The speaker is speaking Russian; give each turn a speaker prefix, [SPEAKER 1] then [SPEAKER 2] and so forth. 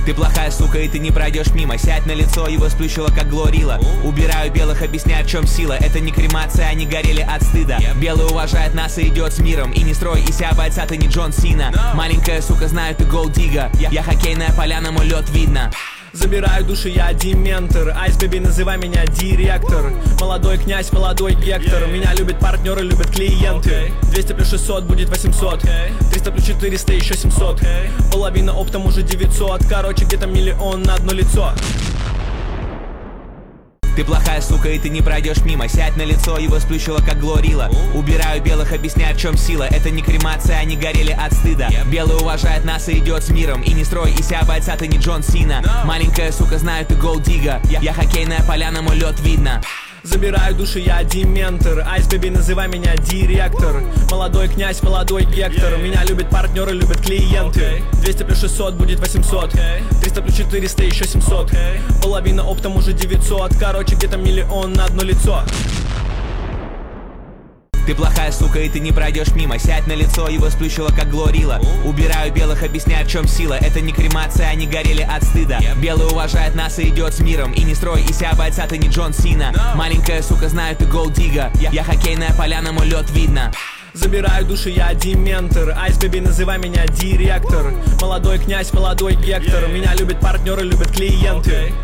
[SPEAKER 1] Ты плохая сука, и ты не пройдешь мимо. Сядь на лицо, его сплющило, как Глорила. Убираю белых, объясняю, в чем сила. Это не кремация, они горели от стыда. Белый уважает нас и идет с миром. И не строй из себя бойца, ты не Джон Сина. Маленькая сука, знаю, ты голдига. Я хоккейная поляна, мой лед видно.
[SPEAKER 2] Забираю души, я дементор. Айс, бэби, называй меня директор. Молодой князь, молодой Гектор. Меня любят партнеры, любят клиенты. 200 плюс 600 будет 800. 300 плюс 400, еще 700. Половина оптом уже 900. Короче, где-то миллион на одно лицо.
[SPEAKER 1] Ты плохая сука, и ты не пройдешь мимо. Сядь на лицо, его сплющило, как Глорила. Убираю белых, объясняю, в чем сила. Это не кремация, они горели от стыда. Белый уважает нас и идет с миром. И не строй из себя бойца, ты не Джон Сина. Маленькая сука, знаю, ты голдига. Я хоккейная поляна, мой лед видно.
[SPEAKER 2] Забираю души, я дементор. Айс, бэби, называй меня директор. Молодой князь, молодой Гектор. Меня любят партнеры, любят клиенты. 200 плюс 600 будет 800. 300 плюс 400, еще 700. Половина оптом уже 900. Короче, где-то миллион на одно лицо.
[SPEAKER 1] Ты плохая сука, и ты не пройдешь мимо. Сядь на лицо, его сплющило, как Глорила. Убираю белых, объясняю, в чем сила. Это не кремация, они горели от стыда. Белый уважает нас и идет с миром. И не строй из себя бойца, ты не Джон Сина. Маленькая сука, знаю, ты голдига. Я хоккейная поляна, мой лед видно.
[SPEAKER 2] Забираю души, я дементор. Айс, бэби, называй меня директор. Молодой князь, молодой Гектор. Меня любят партнеры, любят клиенты.